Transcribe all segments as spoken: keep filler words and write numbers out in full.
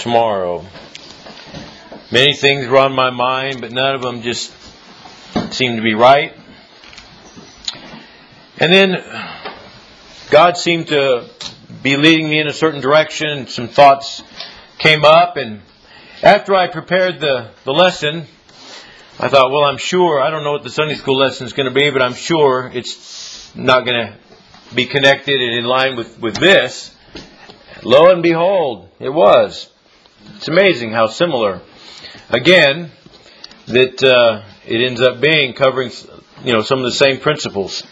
tomorrow. Many things were on my mind, but none of them just seemed to be right. And then God seemed to be leading me in a certain direction. Some thoughts came up, and after I prepared the, the lesson, I thought, well, I'm sure, I don't know what the Sunday school lesson is going to be, but I'm sure it's not going to be connected and in line with, with this. Lo and behold, it was. It's amazing how similar. Again, that uh, it ends up being covering, you know, some of the same principles.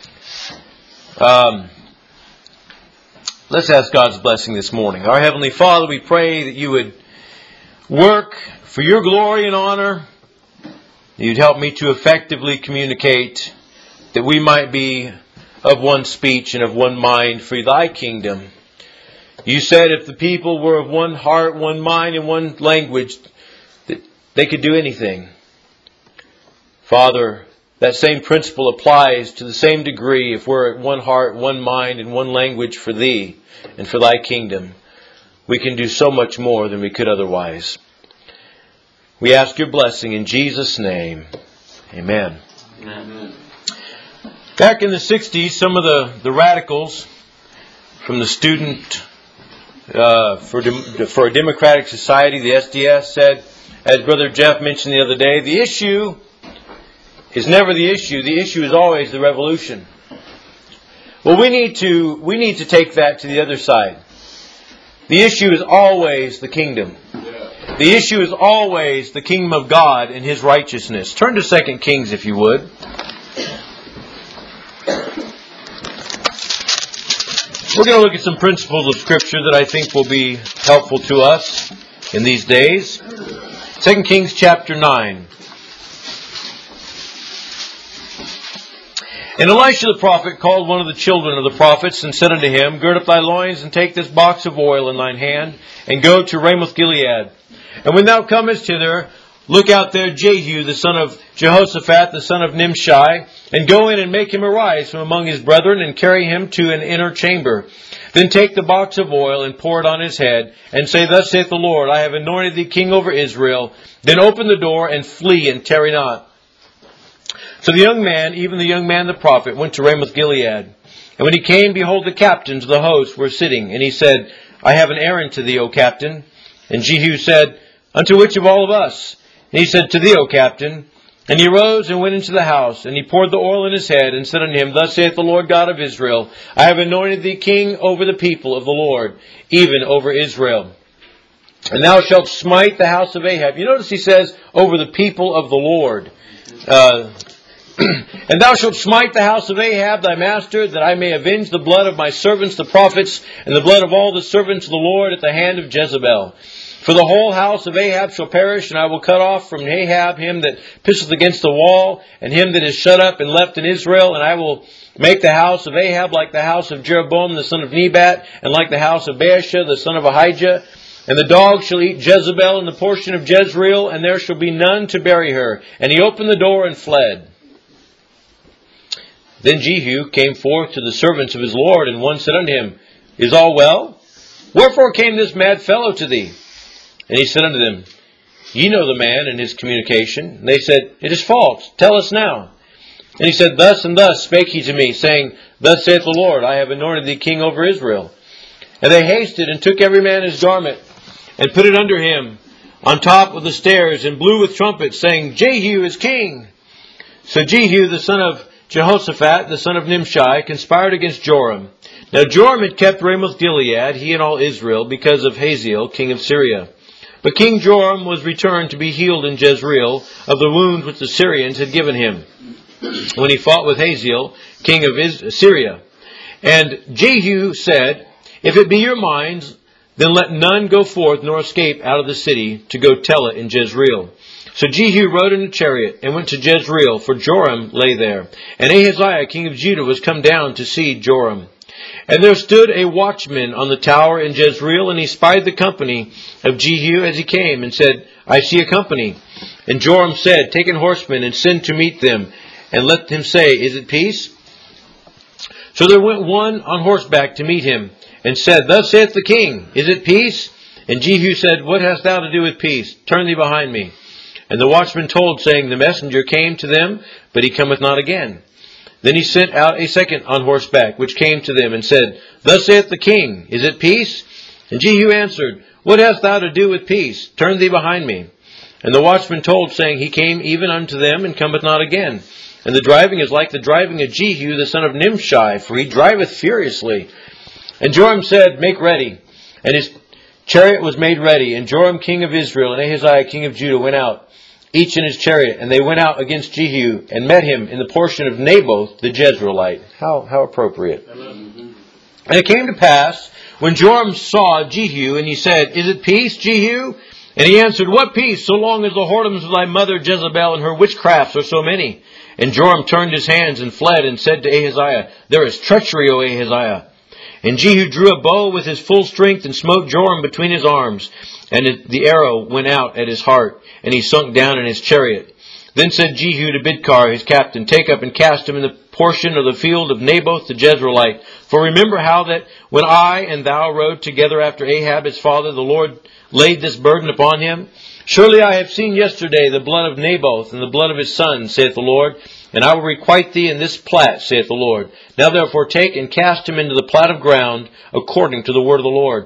Um, let's ask God's blessing this morning. Our Heavenly Father, we pray that you would work for your glory and honor. You'd help me to effectively communicate, that we might be of one speech and of one mind for thy kingdom. You said if the people were of one heart, one mind, and one language, that they could do anything. Father, that same principle applies to the same degree if we're at one heart, one mind, and one language for thee and for thy kingdom. We can do so much more than we could otherwise. We ask your blessing in Jesus' name. Amen. Amen. Back in the sixties, some of the, the radicals from the Student uh, for, Dem- for a Democratic Society, the S D S, said, as Brother Jeff mentioned the other day, the issue is never the issue. The issue is always the revolution. Well, we need to we need to take that to the other side. The issue is always the kingdom. The issue is always the kingdom of God and His righteousness. Turn to Second Kings, if you would. We're going to look at some principles of Scripture that I think will be helpful to us in these days. Second Kings chapter nine. And Elisha the prophet called one of the children of the prophets and said unto him, Gird up thy loins and take this box of oil in thine hand and go to Ramoth Gilead. And when thou comest hither, look out there Jehu the son of Jehoshaphat the son of Nimshi, and go in and make him arise from among his brethren and carry him to an inner chamber. Then take the box of oil and pour it on his head and say, Thus saith the Lord, I have anointed thee king over Israel. Then open the door and flee and tarry not. So the young man, even the young man the prophet, went to Ramoth Gilead. And when he came, behold, the captains of the host were sitting. And he said, I have an errand to thee, O captain. And Jehu said, Unto which of all of us? And he said, To thee, O captain. And he arose and went into the house, and he poured the oil in his head, and said unto him, Thus saith the Lord God of Israel, I have anointed thee king over the people of the Lord, even over Israel. And thou shalt smite the house of Ahab. You notice he says, over the people of the Lord. Uh, and thou shalt smite the house of Ahab thy master, that I may avenge the blood of my servants the prophets, and the blood of all the servants of the Lord at the hand of Jezebel. For the whole house of Ahab shall perish, and I will cut off from Ahab him that pisseth against the wall, and him that is shut up and left in Israel, and I will make the house of Ahab like the house of Jeroboam the son of Nebat, and like the house of Baasha the son of Ahijah. And the dog shall eat Jezebel in the portion of Jezreel, and there shall be none to bury her. And he opened the door and fled. Then Jehu came forth to the servants of his Lord, and one said unto him, Is all well? Wherefore came this mad fellow to thee? And he said unto them, Ye know the man and his communication. And they said, It is false. Tell us now. And he said, Thus and thus spake he to me, saying, Thus saith the Lord, I have anointed thee king over Israel. And they hasted and took every man his garment, and put it under him on top of the stairs, and blew with trumpets, saying, Jehu is king. So Jehu, the son of Jehoshaphat, the son of Nimshi, conspired against Joram. Now Joram had kept Ramoth Gilead, he and all Israel, because of Hazael, king of Syria. But King Joram was returned to be healed in Jezreel of the wounds which the Syrians had given him, when he fought with Hazael, king of Syria. And Jehu said, If it be your minds, then let none go forth nor escape out of the city to go tell it in Jezreel. So Jehu rode in a chariot and went to Jezreel, for Joram lay there. And Ahaziah, king of Judah, was come down to see Joram. And there stood a watchman on the tower in Jezreel, and he spied the company of Jehu as he came, and said, I see a company. And Joram said, Take an horseman, and send to meet them, and let him say, Is it peace? So there went one on horseback to meet him, and said, Thus saith the king, Is it peace? And Jehu said, What hast thou to do with peace? Turn thee behind me. And the watchman told, saying, The messenger came to them, but he cometh not again. Then he sent out a second on horseback, which came to them, and said, Thus saith the king, Is it peace? And Jehu answered, What hast thou to do with peace? Turn thee behind me. And the watchman told, saying, He came even unto them, and cometh not again. And the driving is like the driving of Jehu, the son of Nimshi, for he driveth furiously. And Joram said, Make ready. And his chariot was made ready. And Joram king of Israel and Ahaziah king of Judah went out, each in his chariot. And they went out against Jehu, and met him in the portion of Naboth the Jezreelite. How, how appropriate. And it came to pass, when Joram saw Jehu, and he said, Is it peace, Jehu? And he answered, What peace, so long as the whoredoms of thy mother Jezebel and her witchcrafts are so many? And Joram turned his hands and fled, and said to Ahaziah, There is treachery, O Ahaziah. And Jehu drew a bow with his full strength, and smote Joram between his arms. And it, the arrow went out at his heart, and he sunk down in his chariot. Then said Jehu to Bidkar, his captain, Take up and cast him in the portion of the field of Naboth the Jezreelite. For remember how that when I and thou rode together after Ahab his father, the Lord laid this burden upon him? Surely I have seen yesterday the blood of Naboth and the blood of his sons, saith the Lord, and I will requite thee in this plat, saith the Lord. Now therefore take and cast him into the plat of ground, according to the word of the Lord.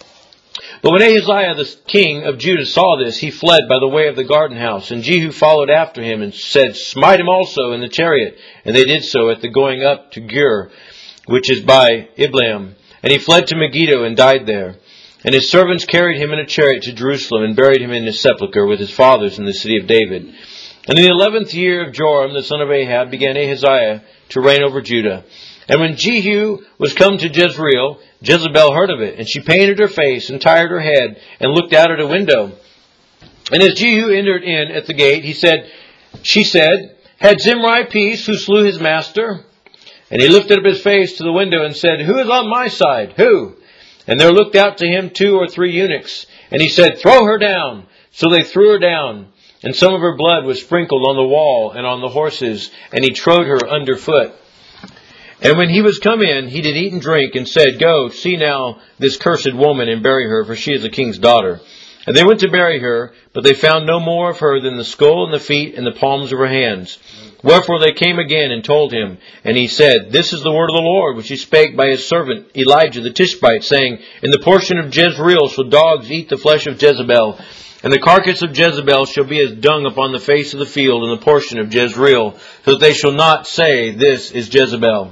But when Ahaziah the king of Judah saw this, he fled by the way of the garden house. And Jehu followed after him, and said, Smite him also in the chariot. And they did so at the going up to Gur, which is by Ibleam. And he fled to Megiddo, and died there. And his servants carried him in a chariot to Jerusalem, and buried him in his sepulchre with his fathers in the city of David. And in the eleventh year of Joram, the son of Ahab, began Ahaziah to reign over Judah. And when Jehu was come to Jezreel, Jezebel heard of it, and she painted her face, and tired her head, and looked out at a window. And as Jehu entered in at the gate, he said, she said, Had Zimri peace, who slew his master? And he lifted up his face to the window, and said, Who is on my side? Who? And there looked out to him two or three eunuchs. And he said, Throw her down. So they threw her down. And some of her blood was sprinkled on the wall and on the horses. And he trode her under foot. And when he was come in, he did eat and drink, and said, Go, see now this cursed woman, and bury her, for she is a king's daughter. And they went to bury her, but they found no more of her than the skull and the feet and the palms of her hands. Wherefore they came again and told him, and he said, This is the word of the Lord, which he spake by his servant Elijah the Tishbite, saying, In the portion of Jezreel shall dogs eat the flesh of Jezebel, and the carcass of Jezebel shall be as dung upon the face of the field in the portion of Jezreel, so that they shall not say, This is Jezebel.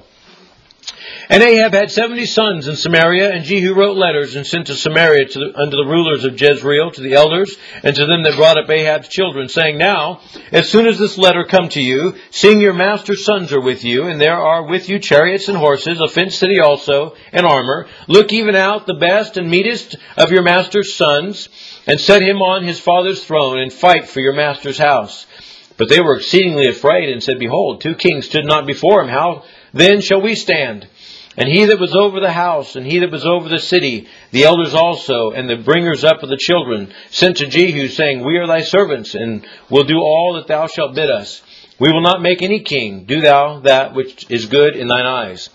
And Ahab had seventy sons in Samaria, and Jehu wrote letters and sent to Samaria to the, unto the rulers of Jezreel, to the elders, and to them that brought up Ahab's children, saying, Now, as soon as this letter come to you, seeing your master's sons are with you, and there are with you chariots and horses, a fenced city also, and armor, look even out the best and meetest of your master's sons, and set him on his father's throne, and fight for your master's house. But they were exceedingly afraid, and said, Behold, two kings stood not before him. How then shall we stand? And he that was over the house, and he that was over the city, the elders also, and the bringers up of the children, sent to Jehu, saying, We are thy servants, and will do all that thou shalt bid us. We will not make any king. Do thou that which is good in thine eyes.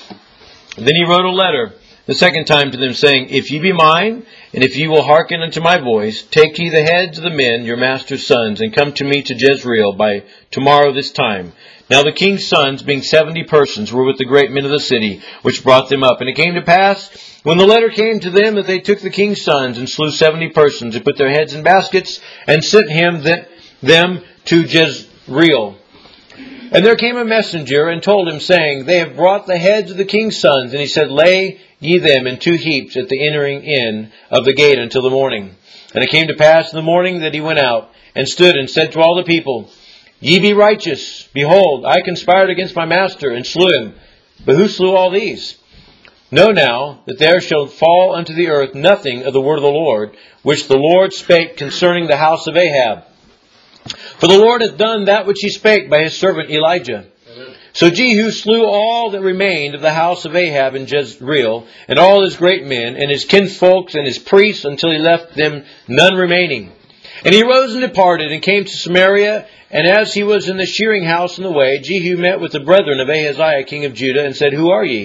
And then he wrote a letter the second time to them, saying, If ye be mine, and if ye will hearken unto my voice, take ye the heads of the men, your master's sons, and come to me to Jezreel by tomorrow this time. Now the king's sons, being seventy persons, were with the great men of the city, which brought them up. And it came to pass, when the letter came to them, that they took the king's sons, and slew seventy persons, and put their heads in baskets, and sent him that, them to Jezreel. And there came a messenger, and told him, saying, They have brought the heads of the king's sons. And he said, Lay ye them in two heaps at the entering in of the gate until the morning. And it came to pass in the morning that he went out, and stood, and said to all the people, Ye be righteous. Behold, I conspired against my master, and slew him. But who slew all these? Know now that there shall fall unto the earth nothing of the word of the Lord, which the Lord spake concerning the house of Ahab. For the Lord hath done that which he spake by his servant Elijah. Amen. So Jehu slew all that remained of the house of Ahab in Jezreel, and all his great men, and his kinsfolks, and his priests, until he left them none remaining. And he rose and departed, and came to Samaria. And as he was in the shearing house in the way, Jehu met with the brethren of Ahaziah king of Judah, and said, Who are ye?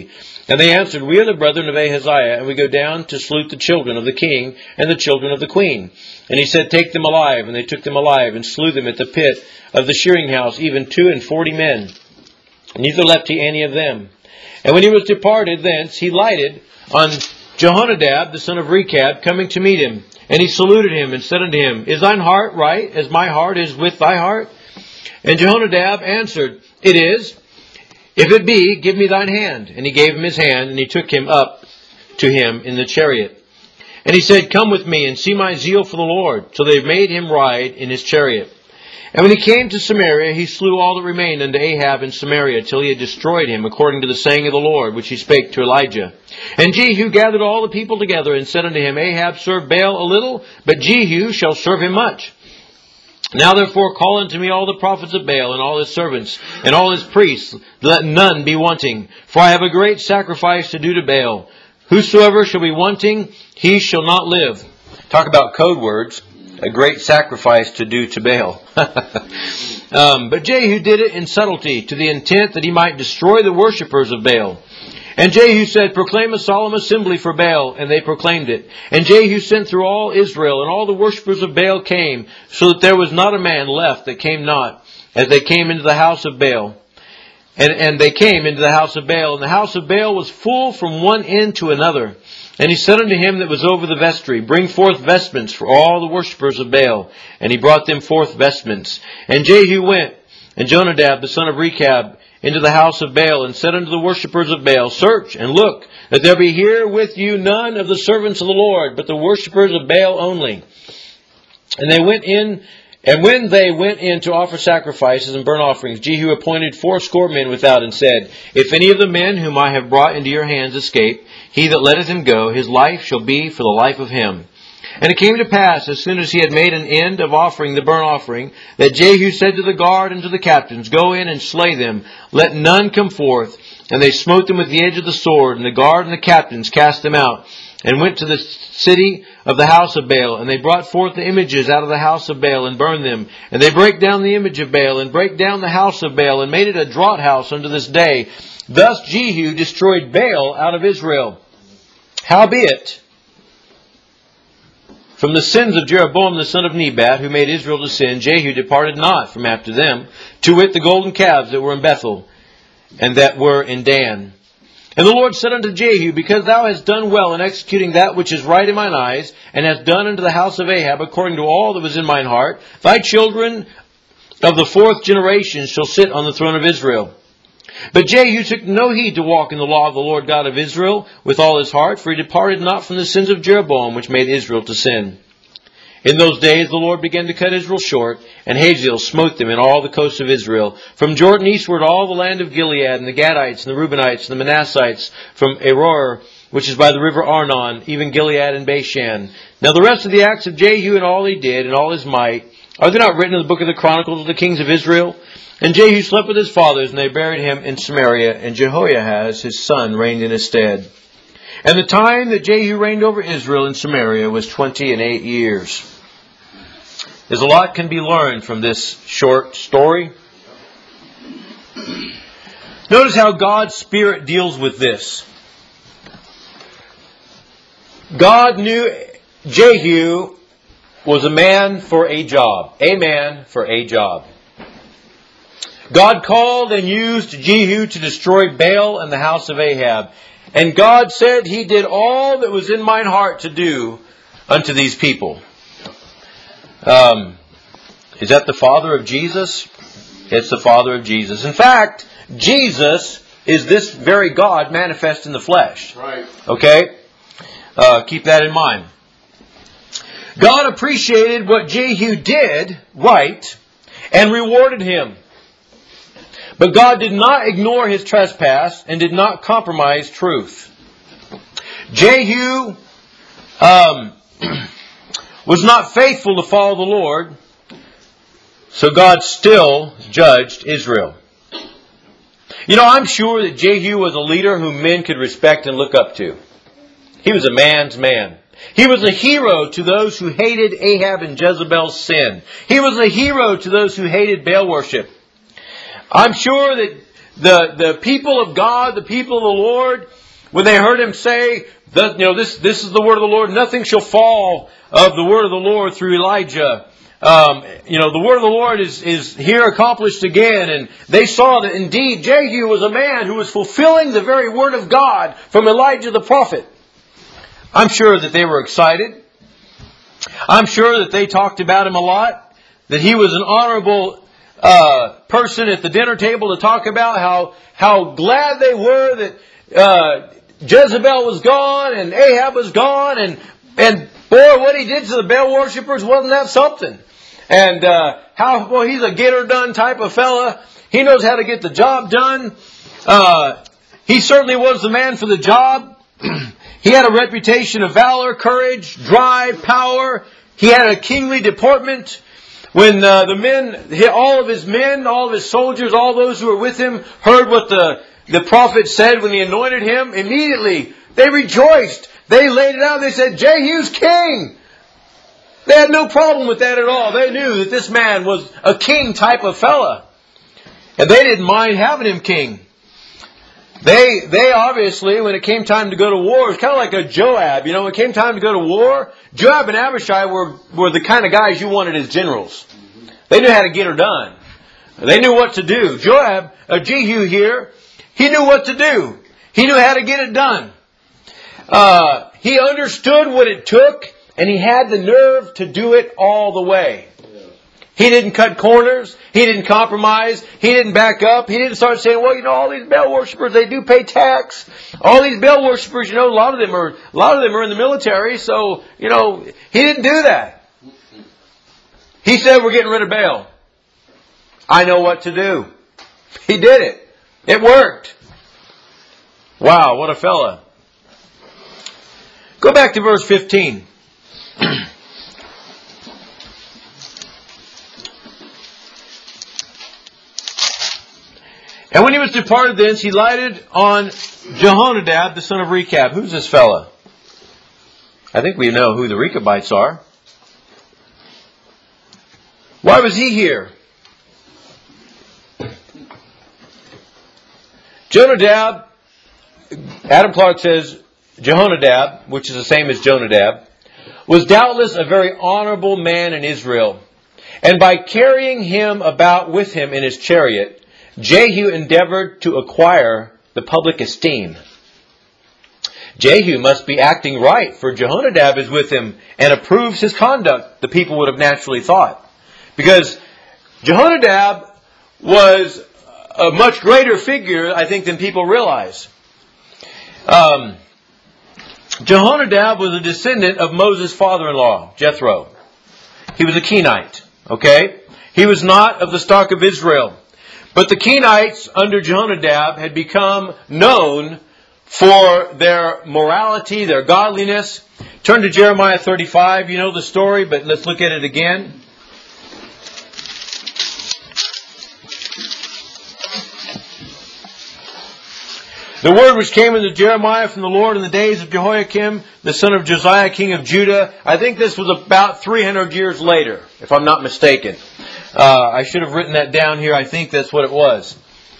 And they answered, We are the brethren of Ahaziah, and we go down to salute the children of the king and the children of the queen. And he said, Take them alive. And they took them alive, and slew them at the pit of the shearing house, even two and forty men. Neither left he any of them. And when he was departed thence, he lighted on Jehonadab, the son of Rechab, coming to meet him. And he saluted him, and said unto him, Is thine heart right, as my heart is with thy heart? And Jehonadab answered, It is. If it be, give me thine hand. And he gave him his hand, and he took him up to him in the chariot. And he said, Come with me, and see my zeal for the Lord. So they made him ride in his chariot. And when he came to Samaria, he slew all that remained unto Ahab in Samaria, till he had destroyed him, according to the saying of the Lord, which he spake to Elijah. And Jehu gathered all the people together, and said unto him, Ahab served Baal a little, but Jehu shall serve him much. Now therefore call unto me all the prophets of Baal, and all his servants, and all his priests, let none be wanting. For I have a great sacrifice to do to Baal. Whosoever shall be wanting, he shall not live. Talk about code words. A great sacrifice to do to Baal. um, but Jehu did it in subtlety, to the intent that he might destroy the worshippers of Baal. And Jehu said, Proclaim a solemn assembly for Baal. And they proclaimed it. And Jehu sent through all Israel, and all the worshippers of Baal came, so that there was not a man left that came not, as they came into the house of Baal. And, and they came into the house of Baal. And the house of Baal was full from one end to another. And he said unto him that was over the vestry, Bring forth vestments for all the worshippers of Baal. And he brought them forth vestments. And Jehu went, and Jonadab the son of Rechab, into the house of Baal, and said unto the worshippers of Baal, Search and look, that there be here with you none of the servants of the Lord, but the worshippers of Baal only. And they went in, and when they went in to offer sacrifices and burnt offerings, Jehu appointed fourscore men without, and said, If any of the men whom I have brought into your hands escape, he that letteth him go, his life shall be for the life of him. And it came to pass, as soon as he had made an end of offering the burnt offering, that Jehu said to the guard and to the captains, Go in and slay them, let none come forth. And they smote them with the edge of the sword, and the guard and the captains cast them out, and went to the city of the house of Baal. And they brought forth the images out of the house of Baal, and burned them. And they brake down the image of Baal, and brake down the house of Baal, and made it a draught house unto this day. Thus Jehu destroyed Baal out of Israel. Howbeit, from the sins of Jeroboam the son of Nebat, who made Israel to sin, Jehu departed not from after them, to wit the golden calves that were in Bethel, and that were in Dan. And the Lord said unto Jehu, Because thou hast done well in executing that which is right in mine eyes, and hast done unto the house of Ahab according to all that was in mine heart, thy children of the fourth generation shall sit on the throne of Israel. But Jehu took no heed to walk in the law of the Lord God of Israel with all his heart, for he departed not from the sins of Jeroboam, which made Israel to sin. In those days the Lord began to cut Israel short, and Hazael smote them in all the coasts of Israel, from Jordan eastward all the land of Gilead, and the Gadites, and the Reubenites, and the Manassites, from Aroer, which is by the river Arnon, even Gilead and Bashan. Now the rest of the acts of Jehu and all he did, and all his might, are they not written in the book of the Chronicles of the kings of Israel? And Jehu slept with his fathers, and they buried him in Samaria, and Jehoahaz his son reigned in his stead. And the time that Jehu reigned over Israel in Samaria was twenty and eight years. There's a lot can be learned from this short story. Notice how God's Spirit deals with this. God knew Jehu was a man for a job. A man for a job. God called and used Jehu to destroy Baal and the house of Ahab. And God said, He did all that was in mine heart to do unto these people. Um, is that the father of Jesus? It's the father of Jesus. In fact, Jesus is this very God manifest in the flesh. Right. Okay? Uh, keep that in mind. God appreciated what Jehu did right and rewarded him. But God did not ignore his trespass and did not compromise truth. Jehu um, was not faithful to follow the Lord, so God still judged Israel. You know, I'm sure that Jehu was a leader whom men could respect and look up to. He was a man's man. He was a hero to those who hated Ahab and Jezebel's sin. He was a hero to those who hated Baal worship. I'm sure that the, the people of God, the people of the Lord, when they heard him say, that, you know, this, this is the word of the Lord, nothing shall fall of the word of the Lord through Elijah. Um, you know, the word of the Lord is, is here accomplished again. And they saw that indeed Jehu was a man who was fulfilling the very word of God from Elijah the prophet. I'm sure that they were excited. I'm sure that they talked about him a lot. That he was an honorable uh, person at the dinner table to talk about how, how glad they were that uh, Jezebel was gone and Ahab was gone. And, and boy, what he did to the Baal worshippers, wasn't that something? And uh, how, well, he's a get-her-done type of fella. He knows how to get the job done. Uh, he certainly was the man for the job. He had a reputation of valor, courage, drive, power. He had a kingly deportment. When uh, the men, all of his men, all of his soldiers, all those who were with him heard what the, the prophet said when he anointed him, immediately they rejoiced. They laid it out. They said, Jehu's king. They had no problem with that at all. They knew that this man was a king type of fella. And they didn't mind having him king. They, they obviously, when it came time to go to war, it's kind of like a Joab. You know, when it came time to go to war, Joab and Abishai were, were the kind of guys you wanted as generals. They knew how to get her done. They knew what to do. Joab, uh, Jehu here, he knew what to do. He knew how to get it done. Uh, he understood what it took, and he had the nerve to do it all the way. He didn't cut corners. He didn't compromise. He didn't back up. He didn't start saying, well, you know, all these Baal worshippers, they do pay tax. All these Baal worshippers, you know, a lot of them are, a lot of them are in the military. So, you know, he didn't do that. He said, we're getting rid of Baal. I know what to do. He did it. It worked. Wow, what a fella. Go back to verse fifteen. And when he was departed thence, he lighted on Jehonadab, the son of Rechab. Who's this fella? I think we know who the Rechabites are. Why was he here? Jonadab, Adam Clark says, Jehonadab, which is the same as Jonadab, was doubtless a very honorable man in Israel. And by carrying him about with him in his chariot, Jehu endeavored to acquire the public esteem. Jehu must be acting right, for Jehonadab is with him and approves his conduct, the people would have naturally thought. Because Jehonadab was a much greater figure, I think, than people realize. Um, Jehonadab was a descendant of Moses' father-in-law, Jethro. He was a Kenite, okay? He was not of the stock of Israel. But the Kenites under Jehonadab had become known for their morality, their godliness. Turn to Jeremiah thirty-five. You know the story, but let's look at it again. The word which came unto Jeremiah from the Lord in the days of Jehoiakim, the son of Josiah, king of Judah. I think this was about three hundred years later, if I'm not mistaken. Uh, I should have written that down here. I think that's what it was.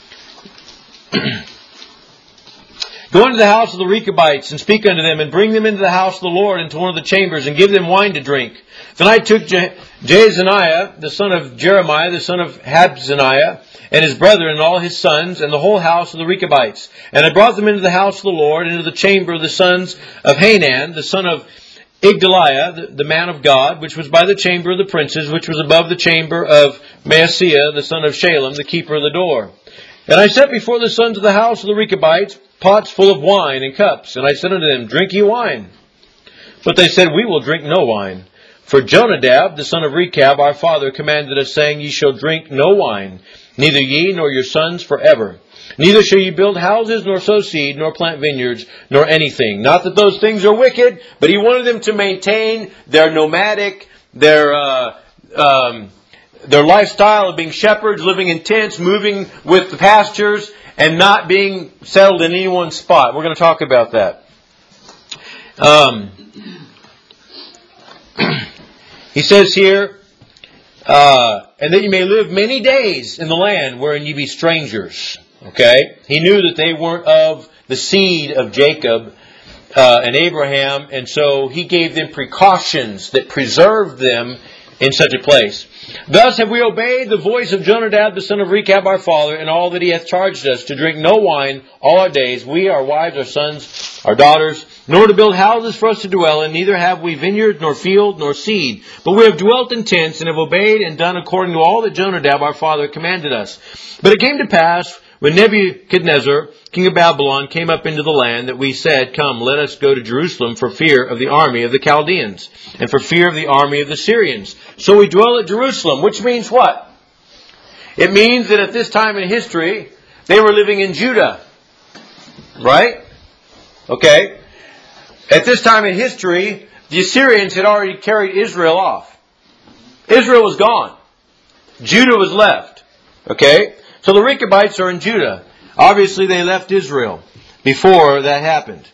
Go into the house of the Rechabites and speak unto them and bring them into the house of the Lord into one of the chambers and give them wine to drink. Then I took Je- Jezaniah, the son of Jeremiah, the son of Habzaniah, and his brethren and all his sons and the whole house of the Rechabites. And I brought them into the house of the Lord, into the chamber of the sons of Hanan, the son of Igdaliah, the, the man of God, which was by the chamber of the princes, which was above the chamber of Maaseiah, the son of Shalem, the keeper of the door. And I set before the sons of the house of the Rechabites pots full of wine and cups. And I said unto them, drink ye wine. But they said, we will drink no wine. For Jonadab, the son of Rechab, our father, commanded us, saying, ye shall drink no wine, neither ye nor your sons forever. Neither shall ye build houses, nor sow seed, nor plant vineyards, nor anything. Not that those things are wicked, but he wanted them to maintain their nomadic, their uh, um, their lifestyle of being shepherds, living in tents, moving with the pastures, and not being settled in any one spot. We're going to talk about that. Um, he says here, uh, and that you may live many days in the land wherein ye be strangers. Okay? He knew that they weren't of the seed of Jacob uh, and Abraham, and so he gave them precautions that preserved them in such a place. Thus have we obeyed the voice of Jonadab, the son of Rechab, our father, in all that he hath charged us, to drink no wine all our days, we, our wives, our sons, our daughters, nor to build houses for us to dwell in, neither have we vineyard, nor field, nor seed. But we have dwelt in tents, and have obeyed and done according to all that Jonadab, our father, commanded us. But it came to pass, when Nebuchadnezzar, king of Babylon, came up into the land, that we said, Come, let us go to Jerusalem for fear of the army of the Chaldeans, and for fear of the army of the Syrians. So we dwell at Jerusalem, which means what? It means that at this time in history, they were living in Judah. Right? Okay. At this time in history, the Assyrians had already carried Israel off. Israel was gone. Judah was left. Okay? So the Rechabites are in Judah. Obviously they left Israel before that happened.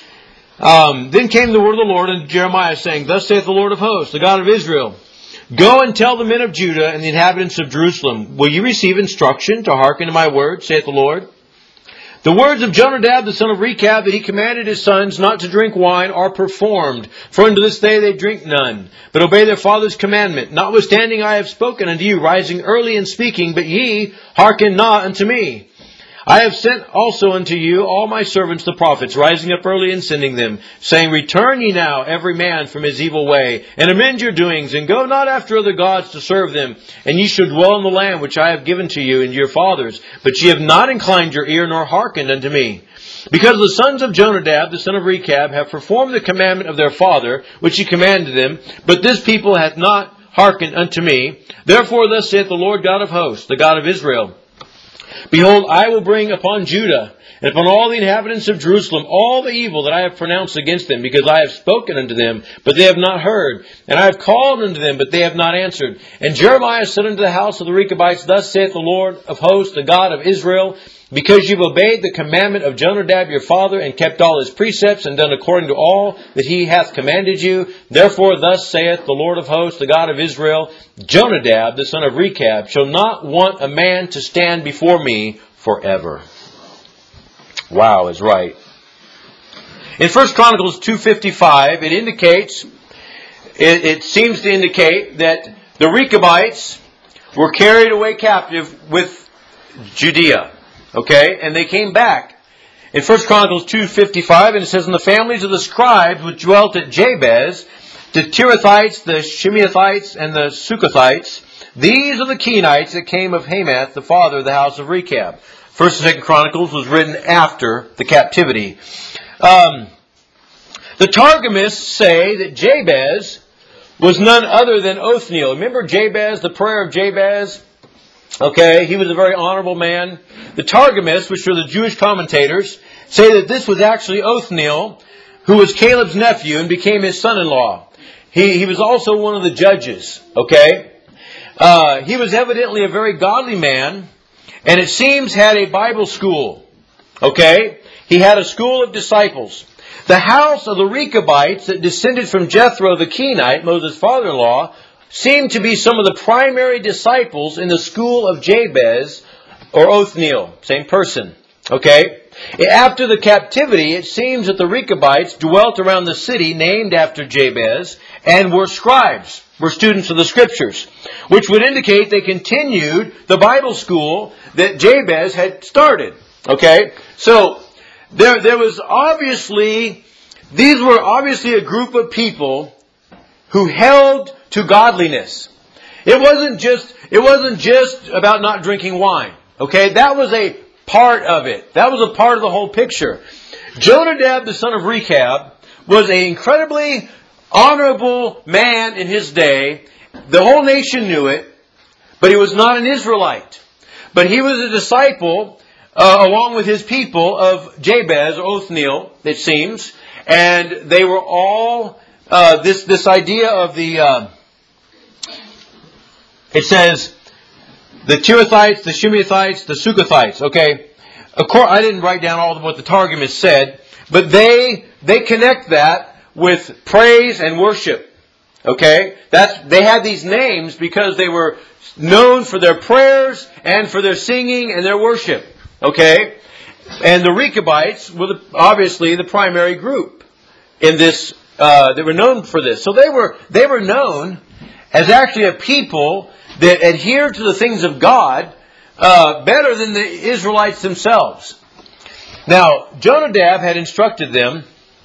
Um, then came the word of the Lord unto Jeremiah, saying, Thus saith the Lord of hosts, the God of Israel, Go and tell the men of Judah and the inhabitants of Jerusalem, Will you receive instruction to hearken to my word, saith the Lord? The words of Jonadab, the son of Rechab, that he commanded his sons not to drink wine, are performed. For unto this day they drink none, but obey their father's commandment. Notwithstanding I have spoken unto you, rising early and speaking, but ye hearken not unto me. I have sent also unto you all my servants the prophets, rising up early and sending them, saying, Return ye now every man from his evil way, and amend your doings, and go not after other gods to serve them, and ye shall dwell in the land which I have given to you and your fathers. But ye have not inclined your ear, nor hearkened unto me. Because the sons of Jonadab, the son of Rechab, have performed the commandment of their father, which he commanded them, but this people hath not hearkened unto me. Therefore thus saith the Lord God of hosts, the God of Israel, Behold, I will bring upon Judah and upon all the inhabitants of Jerusalem all the evil that I have pronounced against them, because I have spoken unto them, but they have not heard, and I have called unto them, but they have not answered. And Jeremiah said unto the house of the Rechabites, Thus saith the Lord of hosts, the God of Israel, Because you've obeyed the commandment of Jonadab your father, and kept all his precepts, and done according to all that he hath commanded you, therefore thus saith the Lord of hosts, the God of Israel, Jonadab, the son of Rechab, shall not want a man to stand before me forever. Wow is right. In First Chronicles two fifty-five, it indicates, it, it seems to indicate that the Rechabites were carried away captive with Judea. Okay? And they came back. In First Chronicles two fifty-five, and it says, And the families of the scribes which dwelt at Jabez, the Tirathites, the Shimeathites, and the Sukkothites, these are the Kenites that came of Hamath, the father of the house of Rechab. First and Second Chronicles was written after the captivity. Um, the Targumists say that Jabez was none other than Othniel. Remember Jabez, the prayer of Jabez? Okay, he was a very honorable man. The Targumists, which are the Jewish commentators, say that this was actually Othniel, who was Caleb's nephew and became his son-in-law. He, he was also one of the judges. Okay, uh, he was evidently a very godly man. And it seems had a Bible school. Okay? He had a school of disciples. The house of the Rechabites that descended from Jethro the Kenite, Moses' father-in-law, seemed to be some of the primary disciples in the school of Jabez or Othniel. Same person. Okay? After the captivity, it seems that the Rechabites dwelt around the city named after Jabez and were scribes, were students of the Scriptures, which would indicate they continued the Bible school that Jabez had started. Okay? So, there, there was obviously, these were obviously a group of people who held to godliness. It wasn't just, it wasn't just about not drinking wine. Okay? That was a part of it. That was a part of the whole picture. Jonadab, the son of Rechab, was an incredibly honorable man in his day. The whole nation knew it, but he was not an Israelite. But he was a disciple, uh, along with his people, of Jabez, or Othniel, it seems. And they were all, uh, this, this idea of the, uh, it says, the Tirathites, the Shimeathites, the Sukkothites. Okay, of course, I didn't write down all of what the Targumists said, but they they connect that with praise and worship. Okay, that's they had these names because they were known for their prayers and for their singing and their worship. Okay, And the Rechabites were the, obviously the primary group in this. Uh, they were known for this. So they were they were known as actually a people that adhered to the things of God uh, better than the Israelites themselves. Now, Jonadab had instructed them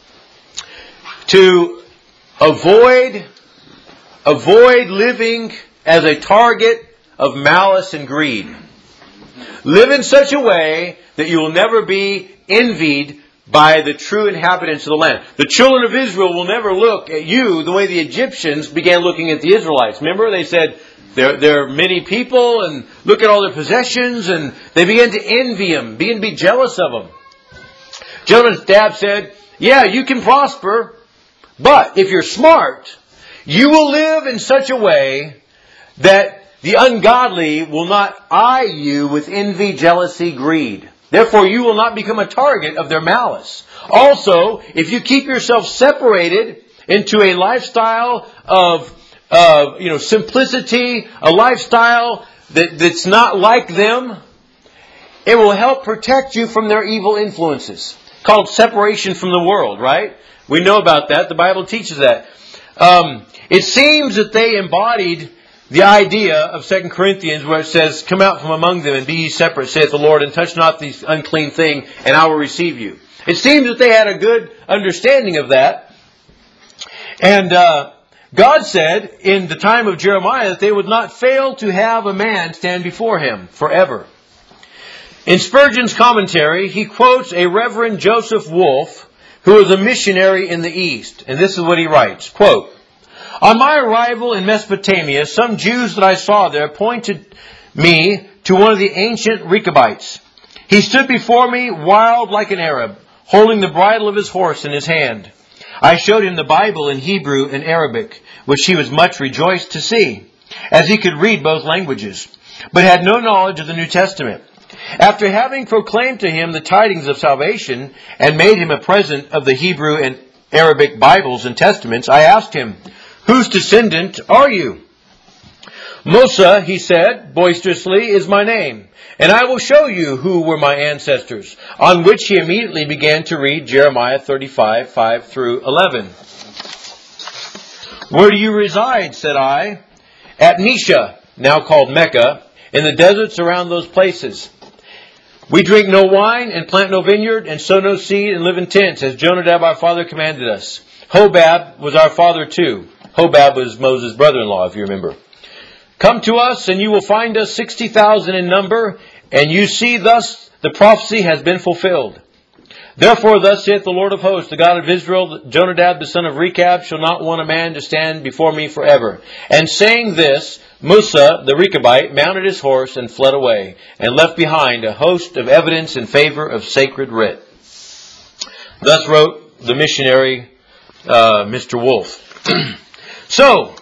to avoid avoid living as a target of malice and greed. Live in such a way that you will never be envied by the true inhabitants of the land. The children of Israel will never look at you the way the Egyptians began looking at the Israelites. Remember, they said, There, there are many people, and look at all their possessions, and they began to envy them, began to be jealous of them. Jonadab said, yeah, you can prosper, but if you're smart, you will live in such a way that the ungodly will not eye you with envy, jealousy, greed. Therefore, you will not become a target of their malice. Also, if you keep yourself separated into a lifestyle of Uh, you know, simplicity, a lifestyle that, that's not like them, it will help protect you from their evil influences. Called separation from the world, right? We know about that. The Bible teaches that. Um, it seems that they embodied the idea of Second Corinthians where it says, come out from among them and be ye separate, saith the Lord, and touch not this unclean thing, and I will receive you. It seems that they had a good understanding of that. And uh God said in the time of Jeremiah that they would not fail to have a man stand before him forever. In Spurgeon's commentary, he quotes a Reverend Joseph Wolfe, who was a missionary in the East. And this is what he writes, quote, on my arrival in Mesopotamia, some Jews that I saw there pointed me to one of the ancient Rechabites. He stood before me wild like an Arab, holding the bridle of his horse in his hand. I showed him the Bible in Hebrew and Arabic, which he was much rejoiced to see, as he could read both languages, but had no knowledge of the New Testament. After having proclaimed to him the tidings of salvation, and made him a present of the Hebrew and Arabic Bibles and Testaments, I asked him, whose descendant are you? Musa, he said, boisterously, is my name, and I will show you who were my ancestors. On which he immediately began to read Jeremiah thirty-five, five through eleven. Where do you reside, said I? At Nisha, now called Mecca, in the deserts around those places. We drink no wine and plant no vineyard and sow no seed and live in tents, as Jonadab our father commanded us. Hobab was our father too. Hobab was Moses' brother-in-law, if you remember. Come to us, and you will find us sixty thousand in number, and you see thus the prophecy has been fulfilled. Therefore, thus saith the Lord of hosts, the God of Israel, Jonadab the son of Rechab shall not want a man to stand before me forever. And saying this, Musa the Rechabite mounted his horse and fled away, and left behind a host of evidence in favor of sacred writ. Thus wrote the missionary uh, Mister Wolfe. So,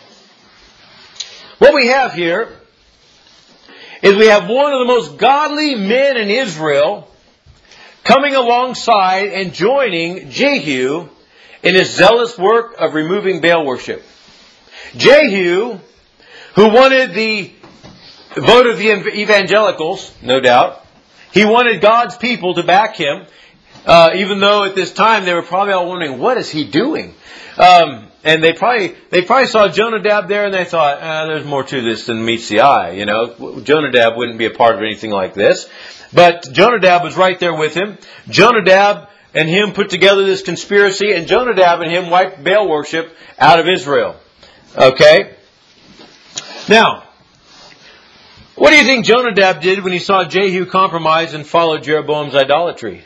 what we have here is we have one of the most godly men in Israel coming alongside and joining Jehu in his zealous work of removing Baal worship. Jehu, who wanted the vote of the evangelicals, no doubt, he wanted God's people to back him, uh, even though at this time they were probably all wondering, what is he doing? Um, and they probably they probably saw Jonadab there and they thought, ah, there's more to this than meets the eye. You know, Jonadab wouldn't be a part of anything like this. But Jonadab was right there with him. Jonadab and him put together this conspiracy, and Jonadab and him wiped Baal worship out of Israel. Okay? Now, what do you think Jonadab did when he saw Jehu compromise and follow Jeroboam's idolatry?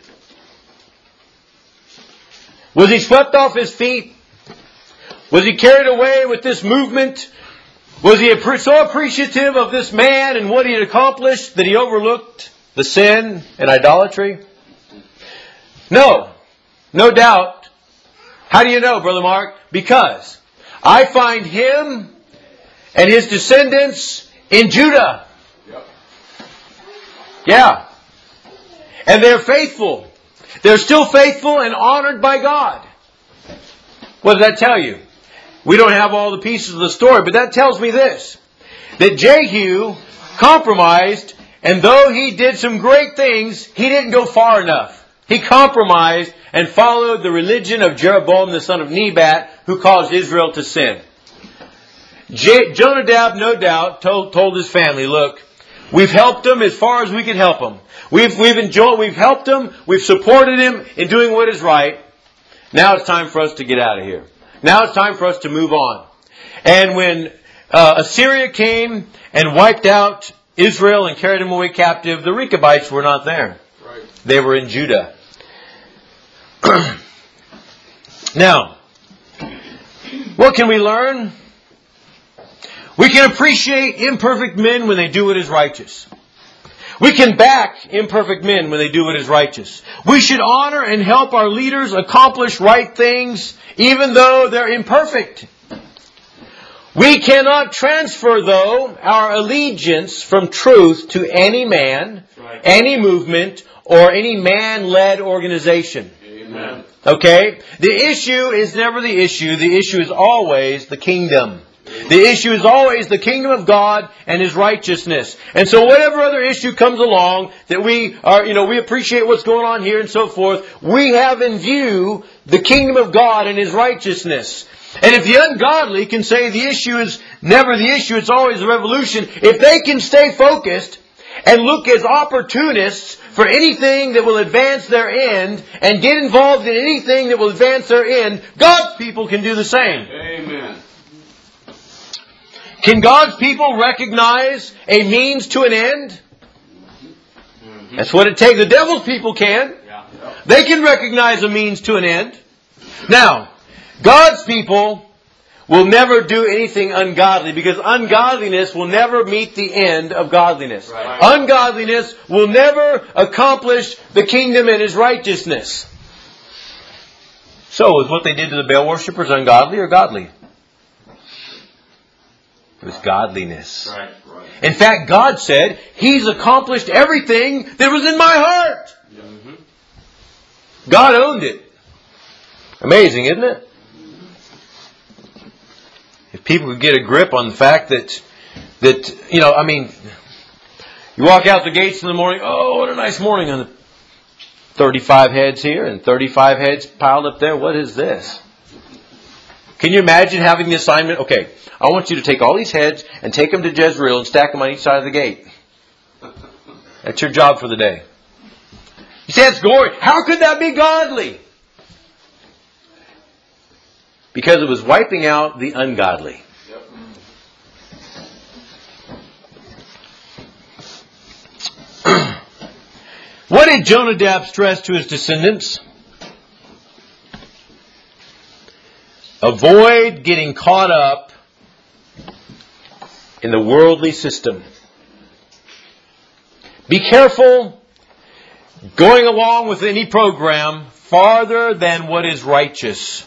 Was he swept off his feet? Was he carried away with this movement? Was he so appreciative of this man and what he had accomplished that he overlooked the sin and idolatry? No. No doubt. How do you know, Brother Mark? Because I find him and his descendants in Judah. Yeah. And they're faithful. They're still faithful and honored by God. What does that tell you? We don't have all the pieces of the story, but that tells me this. That Jehu compromised And though he did some great things, he didn't go far enough. He compromised and followed the religion of Jeroboam the son of Nebat, who caused Israel to sin. Je- Jonadab, no doubt, told, told his family, look, we've helped him as far as we can help him. We've, we've enjoyed, we've helped him, we've supported him in doing what is right. Now it's time for us to get out of here. Now it's time for us to move on. And when uh, Assyria came and wiped out Israel and carried them away captive, the Rechabites were not there. Right. They were in Judah. Now, what can we learn? We can appreciate imperfect men when they do what is righteous. We can back imperfect men when they do what is righteous. We should honor and help our leaders accomplish right things, even though they're imperfect. We cannot transfer, though, our allegiance from truth to any man, right, any movement, or any man-led organization. Amen. Okay? The issue is never the issue. The issue is always the kingdom. The issue is always the kingdom of God and His righteousness. And so whatever other issue comes along that we are, you know, we appreciate what's going on here and so forth, we have in view the kingdom of God and His righteousness. And if the ungodly can say the issue is never the issue, it's always the revolution, if they can stay focused and look as opportunists for anything that will advance their end and get involved in anything that will advance their end, God's people can do the same. Amen. Can God's people recognize a means to an end? That's what it takes. The devil's people can. They can recognize a means to an end. Now, God's people will never do anything ungodly, because ungodliness will never meet the end of godliness. Right. Ungodliness will never accomplish the kingdom and His righteousness. So, is what they did to the Baal worshippers ungodly or godly? It was godliness. Right, right. In fact, God said, He's accomplished everything that was in my heart. Mm-hmm. God owned it. Amazing, isn't it? If people could get a grip on the fact that, that, you know, I mean, you walk out the gates in the morning, oh, what a nice morning, on the thirty-five heads here and thirty-five heads piled up there. What is this? Can you imagine having the assignment? Okay, I want you to take all these heads and take them to Jezreel and stack them on each side of the gate. That's your job for the day. You say it's glory. How could that be godly? Because it was wiping out the ungodly. Yep. What did Jonadab stress to his descendants? Avoid getting caught up in the worldly system. Be careful going along with any program farther than what is righteous.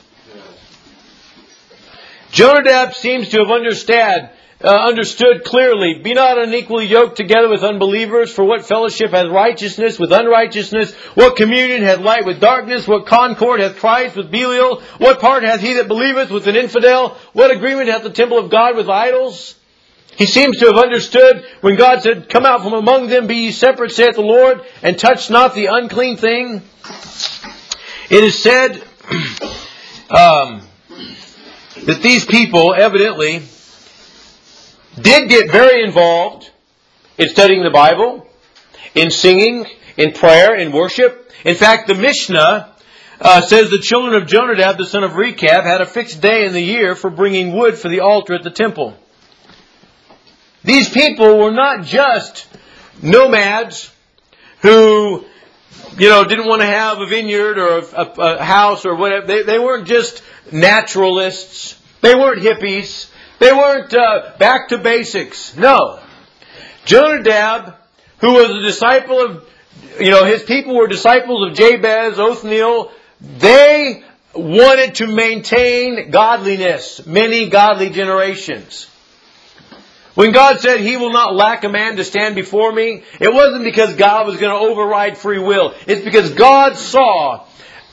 Jonadab seems to have understood, uh, understood clearly, be not unequally yoked together with unbelievers, for what fellowship hath righteousness with unrighteousness? What communion hath light with darkness? What concord hath Christ with Belial? What part hath he that believeth with an infidel? What agreement hath the temple of God with idols? He seems to have understood when God said, come out from among them, be ye separate, saith the Lord, and touch not the unclean thing. It is said, um, that these people evidently did get very involved in studying the Bible, in singing, in prayer, in worship. In fact, the Mishnah uh, says the children of Jonadab, the son of Rechab, had a fixed day in the year for bringing wood for the altar at the temple. These people were not just nomads who, you know, didn't want to have a vineyard or a, a, a house or whatever. They, they weren't just naturalists. They weren't hippies. They weren't uh, back to basics. No. Jonadab, who was a disciple of, you know, his people were disciples of Jabez, Othniel. They wanted to maintain godliness, many godly generations. When God said, He will not lack a man to stand before me, it wasn't because God was going to override free will. It's because God saw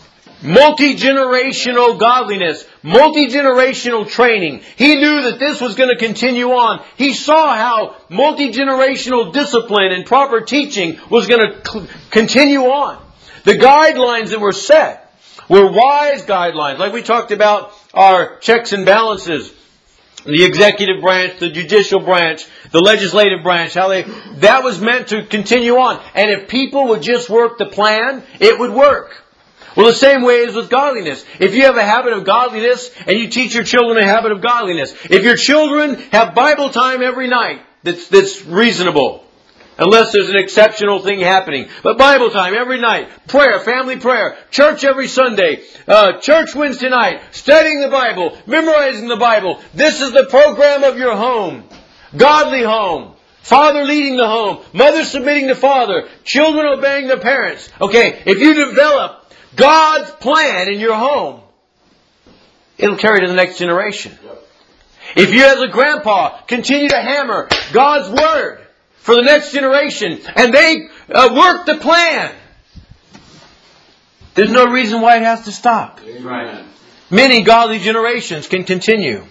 multi-generational godliness, multi-generational training. He knew that this was going to continue on. He saw how multi-generational discipline and proper teaching was going to cl- continue on. The guidelines that were set were wise guidelines. Like we talked about our checks and balances. The executive branch, the judicial branch, the legislative branch, how they, that was meant to continue on. And if people would just work the plan, it would work. Well, the same way is with godliness. If you have a habit of godliness and you teach your children a habit of godliness, if your children have Bible time every night, that's, that's reasonable. Unless there's an exceptional thing happening. But Bible time every night. Prayer, family prayer. Church every Sunday. Uh, church Wednesday night. Studying the Bible. Memorizing the Bible. This is the program of your home. Godly home. Father leading the home. Mother submitting to father. Children obeying their parents. Okay, if you develop God's plan in your home, it'll carry to the next generation. If you as a grandpa continue to hammer God's Word for the next generation, and they uh, work the plan, there's no reason why it has to stop. Right. Many godly generations can continue.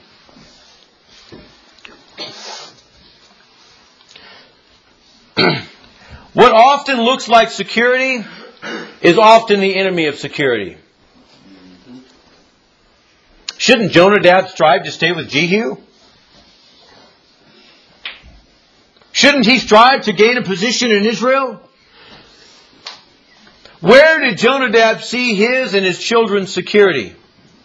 What often looks like security is often the enemy of security. Shouldn't Jonadab strive to stay with Jehu? Shouldn't he strive to gain a position in Israel? Where did Jonadab see his and his children's security?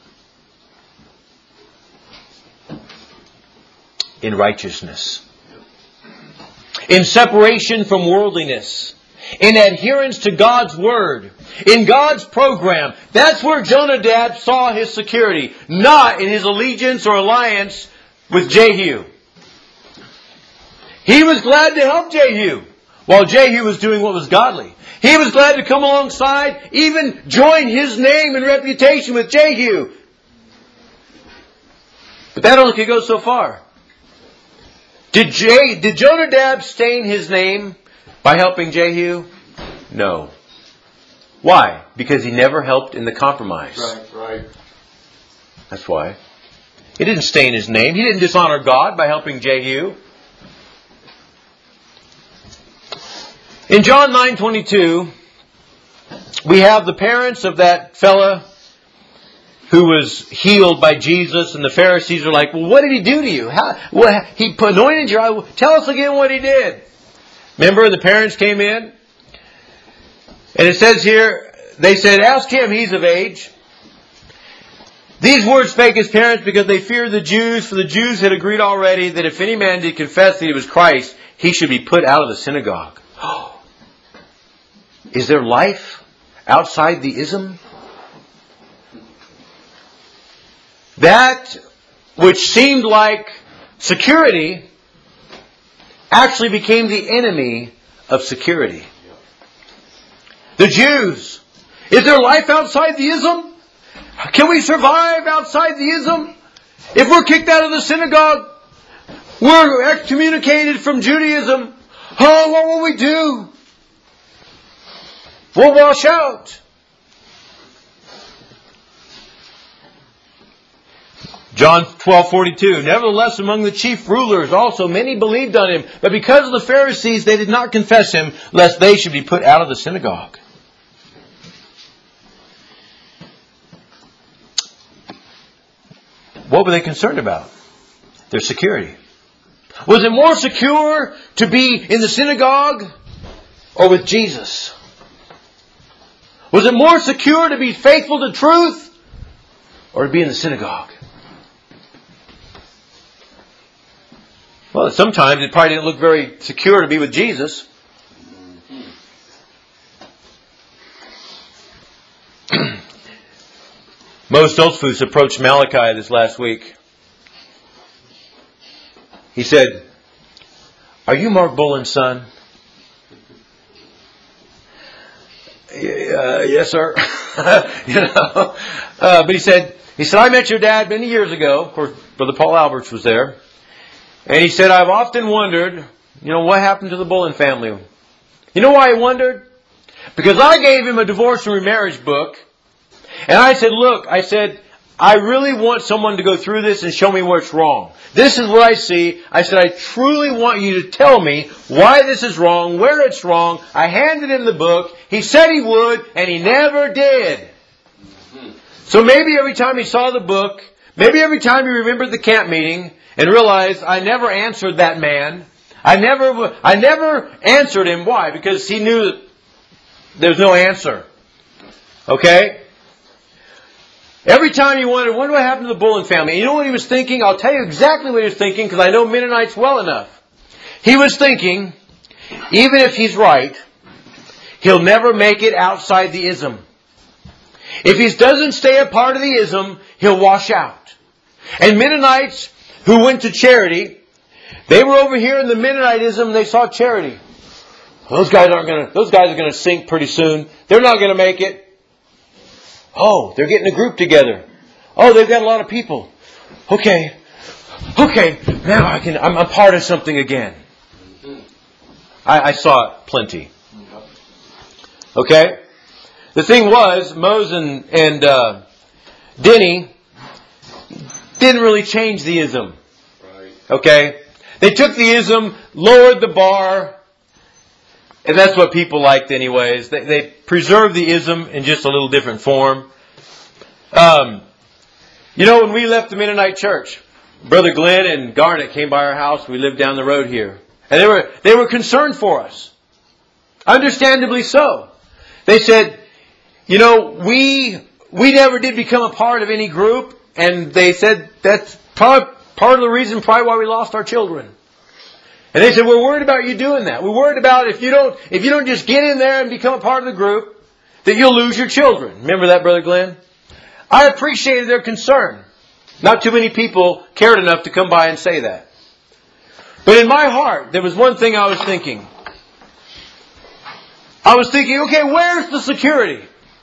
In righteousness. In separation from worldliness. In adherence to God's Word. In God's program. That's where Jonadab saw his security. Not in his allegiance or alliance with Jehu. He was glad to help Jehu, while Jehu was doing what was godly. He was glad to come alongside, even join his name and reputation with Jehu. But that only could go so far. Did, Je- did Jonadab stain his name by helping Jehu? No. Why? Because he never helped in the compromise. Right, right. That's why. He didn't stain his name. He didn't dishonor God by helping Jehu. In John nine twenty-two, we have the parents of that fella who was healed by Jesus, and the Pharisees are like, well, what did he do to you? How, well, he anointed your eye. Tell us again what he did. Remember, the parents came in, and it says here, they said, ask him, he's of age. These words spake his parents because they feared the Jews, for the Jews had agreed already that if any man did confess that he was Christ, he should be put out of the synagogue. Is there life outside the ism? That which seemed like security actually became the enemy of security. The Jews. Is there life outside the ism? Can we survive outside the ism? If we're kicked out of the synagogue, we're excommunicated from Judaism. Oh, what will we do? We'll wash out. John twelve forty-two. Nevertheless, among the chief rulers also many believed on him, but because of the Pharisees they did not confess him, lest they should be put out of the synagogue. What were they concerned about? Their security. Was it more secure to be in the synagogue or with Jesus? Was it more secure to be faithful to truth or to be in the synagogue? Well, sometimes it probably didn't look very secure to be with Jesus. Mo Stoltzfus approached Malachi this last week. He said, "Are you Mark Bullen's son?" Uh, yes, sir. you know, uh, but he said, he said, I met your dad many years ago. Of course, Brother Paul Alberts was there. And he said, I've often wondered, you know, what happened to the Bullen family? You know why he wondered? Because I gave him a divorce and remarriage book. And I said, look, I said, I really want someone to go through this and show me where it's wrong. This is what I see. I said, I truly want you to tell me why this is wrong, where it's wrong. I handed him the book. He said he would, and he never did. So maybe every time he saw the book, maybe every time he remembered the camp meeting and realized I never answered that man. I never, I never answered him. Why? Because he knew that there's no answer. Okay? Every time he wondered, what do I happen to the Bullen family? And you know what he was thinking? I'll tell you exactly what he was thinking because I know Mennonites well enough. He was thinking, even if he's right, he'll never make it outside the ism. If he doesn't stay a part of the ism, he'll wash out. And Mennonites who went to Charity, they were over here in the Mennonitism and they saw Charity. Those guys aren't going to, those guys are going to sink pretty soon. They're not going to make it. Oh, they're getting a group together. Oh, they've got a lot of people. Okay. Okay. Now I can, I'm a part of something again. I, I saw it plenty. Okay? The thing was, Mose and, and uh, Denny didn't really change the ism. Okay? They took the ism, lowered the bar, and that's what people liked anyways. They, they preserved the ism in just a little different form. Um, you know, when we left the Mennonite church, Brother Glenn and Garnet came by our house. We lived down the road here. And they were, they were concerned for us. Understandably so. They said, you know, we, we never did become a part of any group. And they said that's probably part of the reason probably why we lost our children. And they said, we're worried about you doing that. We're worried about if you don't, if you don't just get in there and become a part of the group, that you'll lose your children. Remember that, Brother Glenn? I appreciated their concern. Not too many people cared enough to come by and say that. But in my heart, there was one thing I was thinking. I was thinking, okay, where's the security?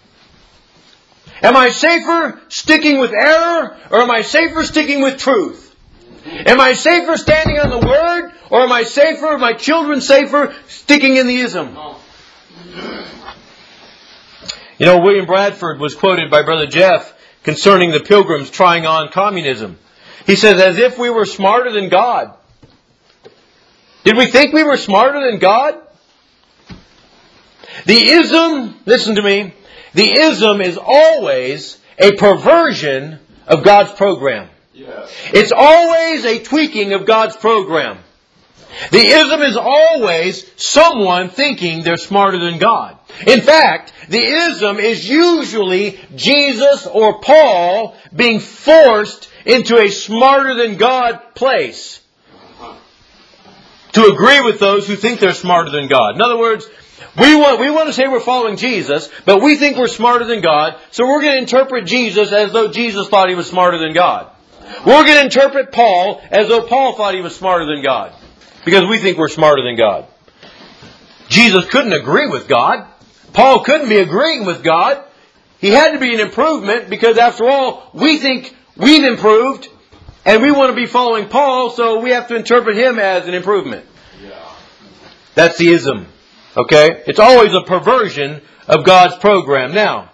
Am I safer sticking with error, or am I safer sticking with truth? Am I safer standing on the Word, or am I safer, are my children safer, sticking in the ism? You know, William Bradford was quoted by Brother Jeff concerning the Pilgrims trying on communism. He says, as if we were smarter than God. Did we think we were smarter than God? The ism, listen to me, the ism is always a perversion of God's program. Yes. It's always a tweaking of God's program. The ism is always someone thinking they're smarter than God. In fact, the ism is usually Jesus or Paul being forced into a smarter than God place to agree with those who think they're smarter than God. In other words, we want, we want to say we're following Jesus, but we think we're smarter than God, so we're going to interpret Jesus as though Jesus thought he was smarter than God. We're going to interpret Paul as though Paul thought he was smarter than God, because we think we're smarter than God. Jesus couldn't agree with God. Paul couldn't be agreeing with God. He had to be an improvement, because after all, we think we've improved, and we want to be following Paul, so we have to interpret him as an improvement. Yeah. That's the ism. Okay? It's always a perversion of God's program. Now,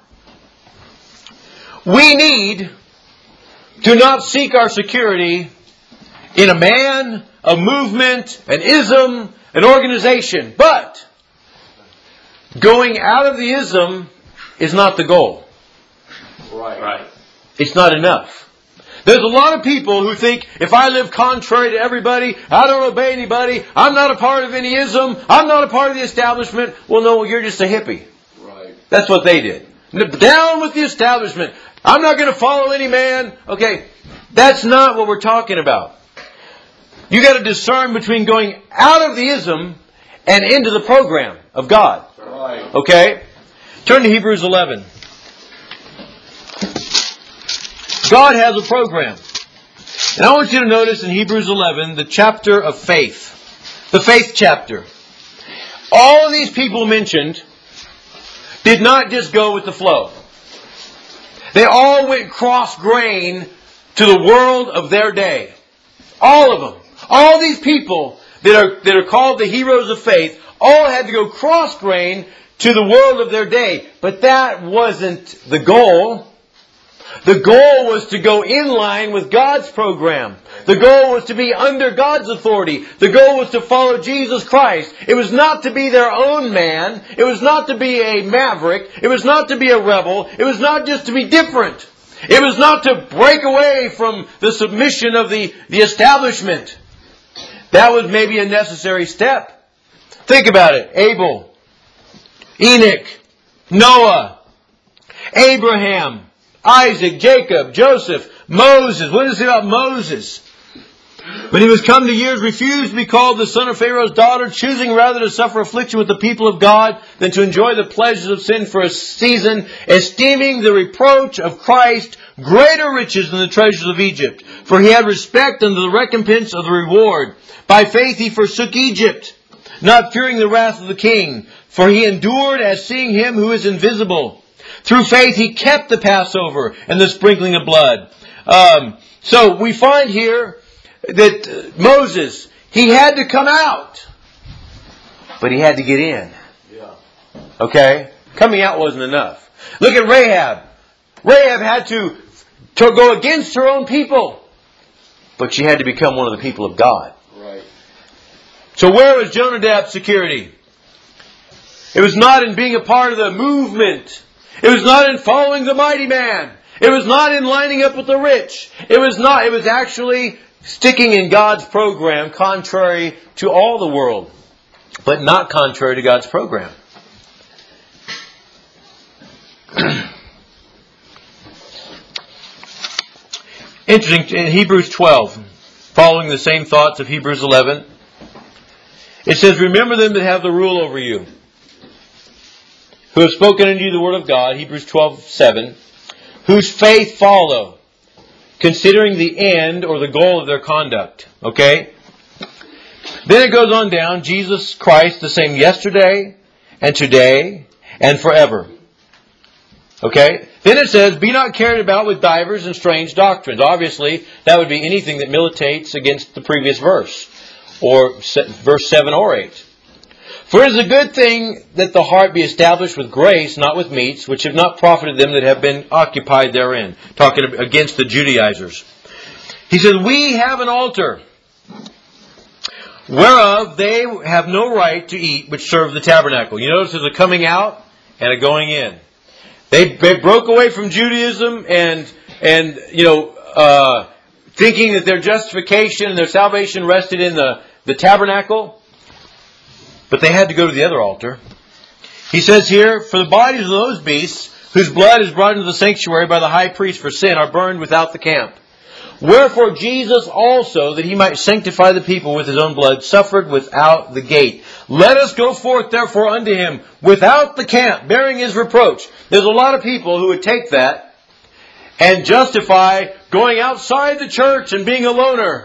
we need to not seek our security in a man, a movement, an ism, an organization. But going out of the ism is not the goal. Right. Right. It's not enough. There's a lot of people who think, if I live contrary to everybody, I don't obey anybody, I'm not a part of any ism, I'm not a part of the establishment. Well, no, you're just a hippie. Right. That's what they did. Down with the establishment. I'm not going to follow any man. Okay, that's not what we're talking about. You got to discern between going out of the ism and into the program of God. Right. Okay? Turn to Hebrews eleven. God has a program. And I want you to notice in Hebrews eleven, the chapter of faith. The faith chapter. All of these people mentioned did not just go with the flow. They all went cross-grain to the world of their day. All of them. All these people that are, that are called the heroes of faith all had to go cross-grain to the world of their day. But that wasn't the goal. The goal was to go in line with God's program. The goal was to be under God's authority. The goal was to follow Jesus Christ. It was not to be their own man. It was not to be a maverick. It was not to be a rebel. It was not just to be different. It was not to break away from the submission of the, the establishment. That was maybe a necessary step. Think about it. Abel, Enoch, Noah, Abraham, Isaac, Jacob, Joseph, Moses. What does it say about Moses? When he was come to years, refused to be called the son of Pharaoh's daughter, choosing rather to suffer affliction with the people of God than to enjoy the pleasures of sin for a season, esteeming the reproach of Christ greater riches than the treasures of Egypt. For he had respect unto the recompense of the reward. By faith he forsook Egypt, not fearing the wrath of the king, for he endured as seeing him who is invisible. Through faith he kept the Passover and the sprinkling of blood. Um, so we find here that Moses, he had to come out, but he had to get in. Okay? Coming out wasn't enough. Look at Rahab. Rahab had to, to go against her own people, but she had to become one of the people of God. Right. So where was Jonadab's security? It was not in being a part of the movement. It was not in following the mighty man. It was not in lining up with the rich. It was not. It was actually sticking in God's program, contrary to all the world, but not contrary to God's program. Interesting, in Hebrews twelve, following the same thoughts of Hebrews eleven, it says, remember them that have the rule over you, who have spoken unto you the word of God, Hebrews twelve seven, whose faith follow, considering the end or the goal of their conduct. Okay? Then it goes on down, Jesus Christ the same yesterday and today and forever. Okay? Then it says, be not carried about with divers and strange doctrines. Obviously, that would be anything that militates against the previous verse, or verse seven or eight. For it is a good thing that the heart be established with grace, not with meats, which have not profited them that have been occupied therein. Talking against the Judaizers. He says, we have an altar, whereof they have no right to eat, which serve the tabernacle. You notice there's a coming out and a going in. They, they broke away from Judaism and, and you know, uh, thinking that their justification and their salvation rested in the, the tabernacle. But they had to go to the other altar. He says here, for the bodies of those beasts, whose blood is brought into the sanctuary by the high priest for sin, are burned without the camp. Wherefore Jesus also, that he might sanctify the people with his own blood, suffered without the gate. Let us go forth therefore unto him without the camp, bearing his reproach. There's a lot of people who would take that and justify going outside the church and being a loner.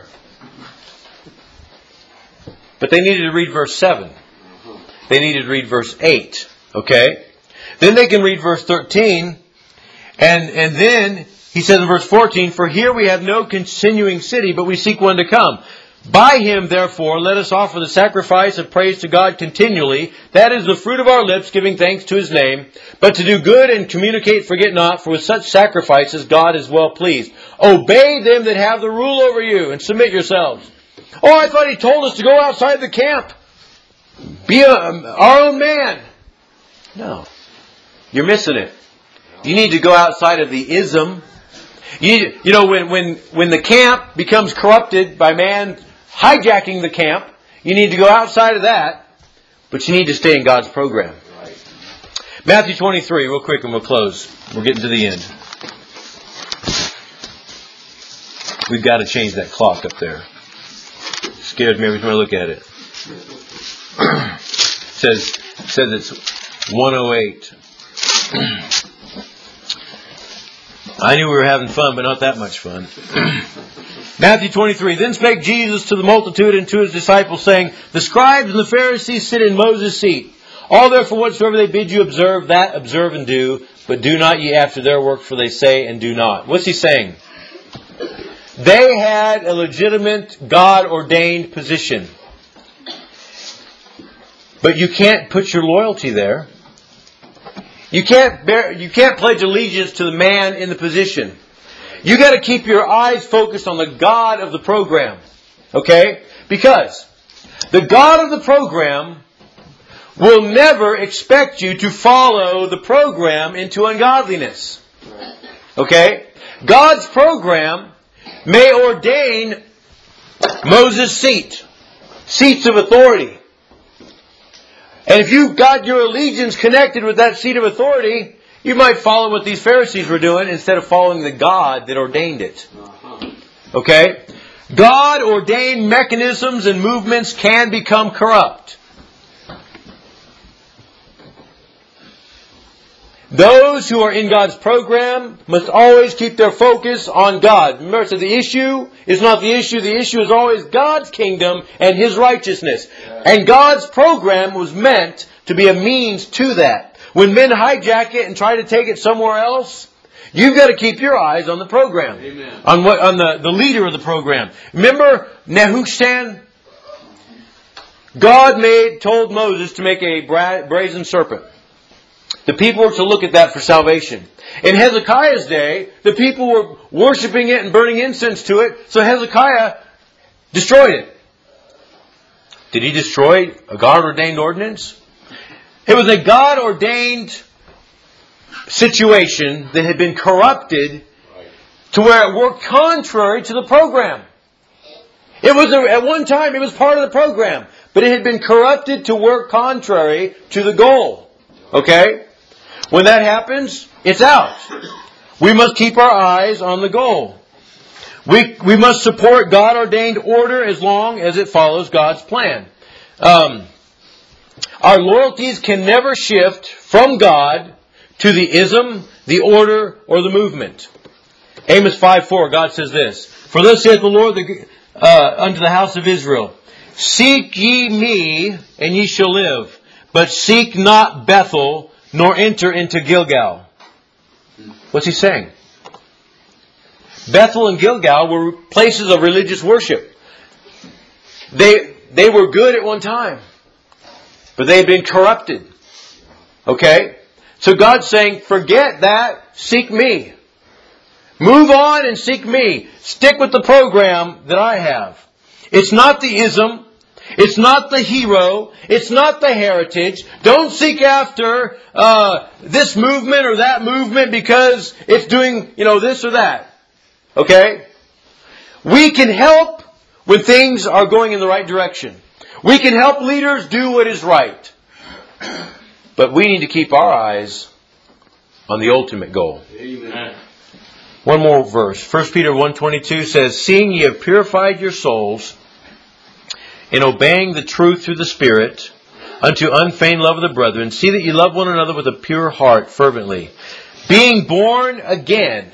But they needed to read verse seven. They needed to read verse eight. Okay? Then they can read verse thirteen. And, and then he says in verse fourteen, for here we have no continuing city, but we seek one to come. By him, therefore, let us offer the sacrifice of praise to God continually. That is the fruit of our lips, giving thanks to his name. But to do good and communicate, forget not, for with such sacrifices God is well pleased. Obey them that have the rule over you, and submit yourselves. Oh, I thought he told us to go outside the camp. Be a, our own man. No. You're missing it. You need to go outside of the ism. You, you know, when, when, when the camp becomes corrupted by man hijacking the camp, you need to go outside of that, but you need to stay in God's program. Right. Matthew twenty-three, real quick and we'll close. We're getting to the end. We've got to change that clock up there. It scared me every time I look at it. It says, it says it's one oh eight. I knew we were having fun, but not that much fun. Matthew twenty-three. Then spake Jesus to the multitude and to his disciples, saying, the scribes and the Pharisees sit in Moses' seat. All therefore whatsoever they bid you observe, that observe and do, but do not ye after their work, for they say and do not. What's he saying? They had a legitimate, God-ordained position. But you can't put your loyalty there. You can't bear, you can't pledge allegiance to the man in the position. You got to keep your eyes focused on the God of the program. Okay? Because the God of the program will never expect you to follow the program into ungodliness. Okay? God's program may ordain Moses' seat. Seats of authority. And if you've got your allegiance connected with that seat of authority, you might follow what these Pharisees were doing instead of following the God that ordained it. Okay? God ordained mechanisms and movements can become corrupt. Those who are in God's program must always keep their focus on God. Remember, so the issue is not the issue. The issue is always God's kingdom and His righteousness. And God's program was meant to be a means to that. When men hijack it and try to take it somewhere else, you've got to keep your eyes on the program. Amen. On what, on the, the leader of the program. Remember Nehushtan? God made, told Moses to make a bra- brazen serpent. The people were to look at that for salvation. In Hezekiah's day, the people were worshiping it and burning incense to it, so Hezekiah destroyed it. Did he destroy a God-ordained ordinance? It was a God-ordained situation that had been corrupted to where it worked contrary to the program. It was a, at one time, it was part of the program, but it had been corrupted to work contrary to the goal. Okay? When that happens, it's out. We must keep our eyes on the goal. We we must support God-ordained order as long as it follows God's plan. Um, our loyalties can never shift from God to the ism, the order, or the movement. Amos five four, God says this, "For thus saith the Lord the, uh, unto the house of Israel, Seek ye me, and ye shall live, but seek not Bethel, nor enter into Gilgal." What's he saying? Bethel and Gilgal were places of religious worship. They, they were good at one time, but they had been corrupted. Okay? So God's saying, forget that, seek me. Move on and seek me. Stick with the program that I have. It's not the ism. It's not the hero. It's not the heritage. Don't seek after uh, this movement or that movement because it's doing, you know, this or that. Okay? We can help when things are going in the right direction. We can help leaders do what is right. But we need to keep our eyes on the ultimate goal. Amen. One more verse. First Peter one twenty-two says, "Seeing ye have purified your souls in obeying the truth through the Spirit, unto unfeigned love of the brethren, see that ye love one another with a pure heart fervently, being born again,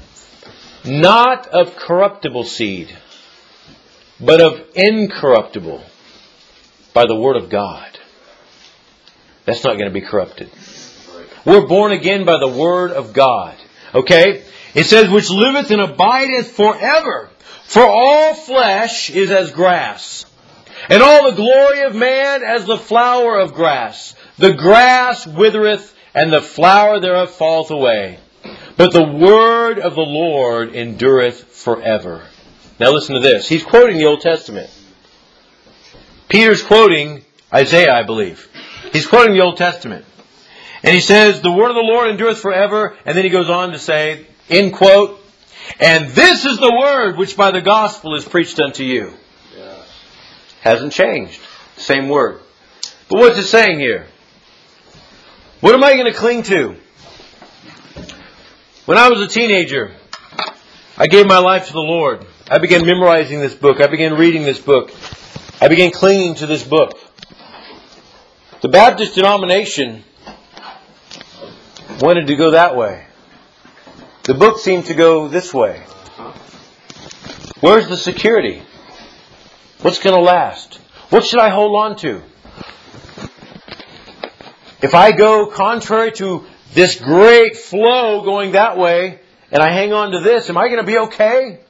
not of corruptible seed, but of incorruptible, by the word of God." That's not going to be corrupted. We're born again by the word of God. Okay? It says, "Which liveth and abideth forever. For all flesh is as grass, and all the glory of man as the flower of grass. The grass withereth, and the flower thereof falleth away. But the word of the Lord endureth forever." Now listen to this. He's quoting the Old Testament. Peter's quoting Isaiah, I believe. He's quoting the Old Testament. And he says, "The word of the Lord endureth forever." And then he goes on to say, end quote, "And this is the word which by the gospel is preached unto you." Yeah. Hasn't changed. Same word. But what's it saying here? What am I going to cling to? When I was a teenager, I gave my life to the Lord. I began memorizing this book. I began reading this book. I began clinging to this book. The Baptist denomination wanted to go that way. The book seemed to go this way. Where's the security? What's going to last? What should I hold on to? If I go contrary to this great flow going that way, and I hang on to this, am I going to be okay?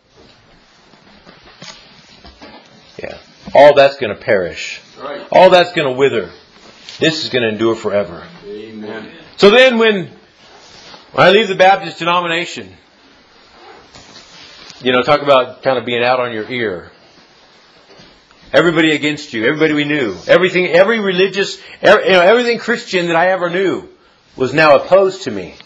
Yeah. All that's going to perish. All that's going to wither. This is going to endure forever. Amen. So then when, when I leave the Baptist denomination, you know, talk about kind of being out on your ear. Everybody against you. Everybody we knew. Everything, every religious, every, you know, everything Christian that I ever knew was now opposed to me.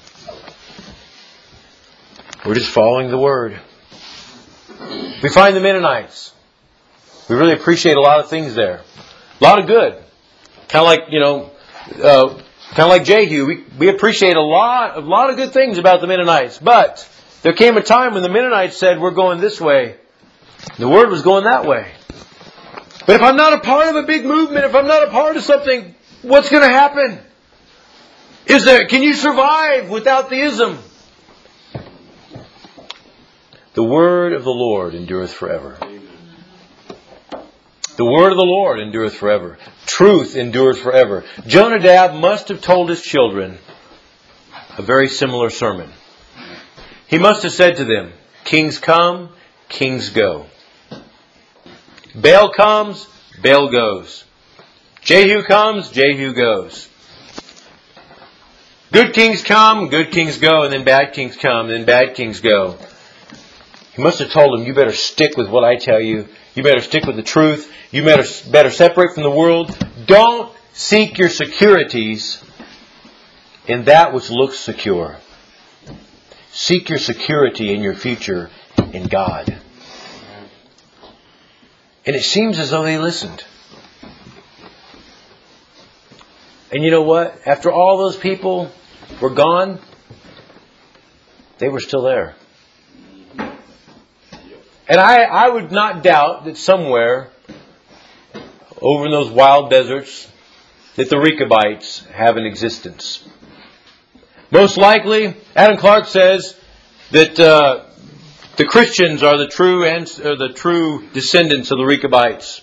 We're just following the Word. We find the Mennonites. We really appreciate a lot of things there. A lot of good. Kind of like, you know, uh, kind of like Jehu. We, we appreciate a lot, a lot of good things about the Mennonites. But there came a time when the Mennonites said, we're going this way. The Word was going that way. But if I'm not a part of a big movement, if I'm not a part of something, what's going to happen? Is there, can you survive without the ism? The word of the Lord endureth forever. The word of the Lord endureth forever. Truth endures forever. Jonadab must have told his children a very similar sermon. He must have said to them, kings come, kings go. Baal comes, Baal goes. Jehu comes, Jehu goes. Good kings come, good kings go, and then bad kings come, and then bad kings go. He must have told them, you better stick with what I tell you. You better stick with the truth. You better, better separate from the world. Don't seek your securities in that which looks secure. Seek your security in your future in God. And it seems as though they listened. And you know what? After all those people were gone, they were still there. And I, I would not doubt that somewhere over in those wild deserts that the Rechabites have an existence. Most likely, Adam Clark says that uh, the Christians are the true ans- or the true descendants of the Rechabites.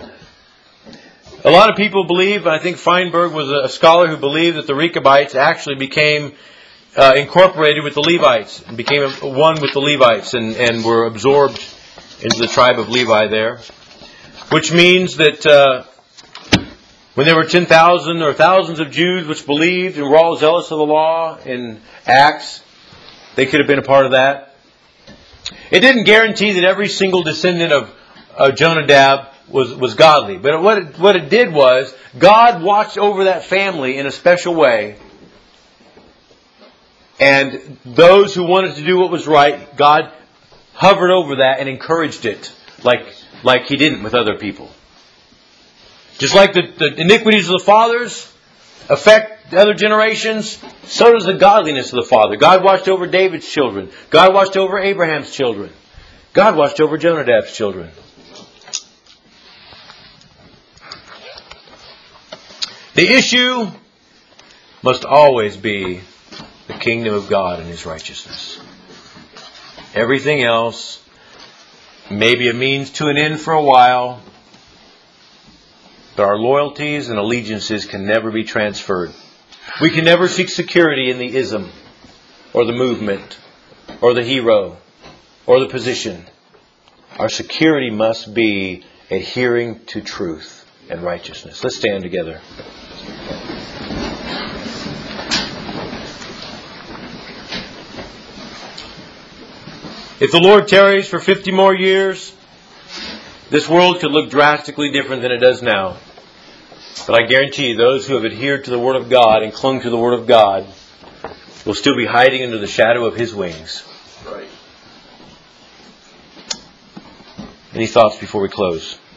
A lot of people believe, I think Feinberg was a scholar who believed that the Rechabites actually became uh, incorporated with the Levites and became one with the Levites and, and were absorbed into the tribe of Levi there. Which means that uh, when there were ten thousand or thousands of Jews which believed and were all zealous of the law in Acts, they could have been a part of that. It didn't guarantee that every single descendant of uh, Jonadab was, was godly. But what it, what it did was, God watched over that family in a special way. And those who wanted to do what was right, God hovered over that and encouraged it like, like He didn't with other people. Just like the, the iniquities of the fathers affect the other generations, so does the godliness of the father. God watched over David's children. God watched over Abraham's children. God watched over Jonadab's children. The issue must always be the kingdom of God and His righteousness. Everything else may be a means to an end for a while, but our loyalties and allegiances can never be transferred. We can never seek security in the ism, or the movement, or the hero, or the position. Our security must be adhering to truth and righteousness. Let's stand together. If the Lord tarries for fifty more years, this world could look drastically different than it does now. But I guarantee you, those who have adhered to the Word of God and clung to the Word of God will still be hiding under the shadow of His wings. Right. Any thoughts before we close?